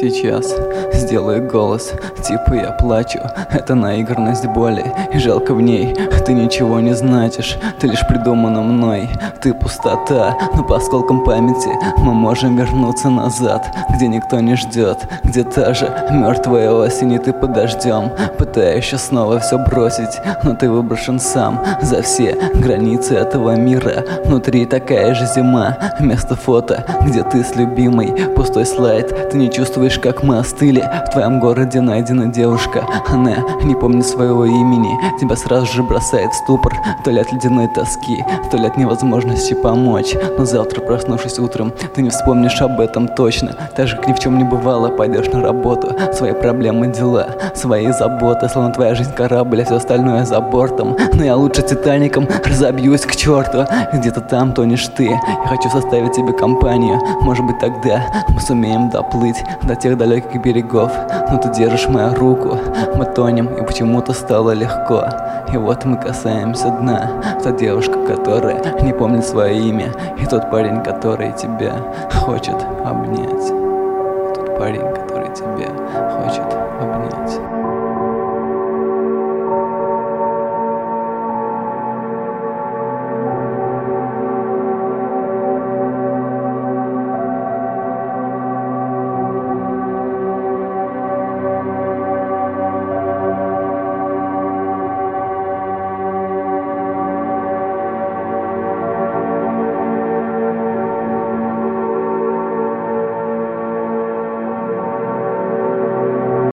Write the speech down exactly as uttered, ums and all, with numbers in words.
Сейчас сделаю голос, типа я плачу. Это наигранность боли, и жалко в ней. Ты ничего не значишь, ты лишь придумана мной. Ты пустота, но по осколкам памяти мы можем вернуться назад, где никто не ждет, где та же мертвая осень, и ты под дождем. Пытаешься снова все бросить, но ты выброшен сам за все границы этого мира. Внутри такая же зима, вместо фото, где ты с любимой. Пустой слайд, ты не чувствуешь, как мы остыли. В твоем городе найдена девушка, она не помнит своего имени. Тебя сразу же бросает в ступор, то ли от ледяной тоски, то ли от невозможности помочь. Но завтра, проснувшись утром, ты не вспомнишь об этом точно. Так же, как ни в чем не бывало, пойдешь на работу. Свои проблемы, дела, свои заботы. Словно твоя жизнь корабль, а все остальное за бортом. Но я лучше Титаником разобьюсь к черту. Где-то там тонешь ты, я хочу составить тебе компанию. Может быть, тогда мы сумеем доплыть до тех далеких берегов. Но ты держишь мою руку, мы тонем, и почему-то стало легко. И вот мы касаемся дна. Та девушка, которая не помнит свое имя, и тот парень, который тебя хочет обнять. Тот парень, который тебя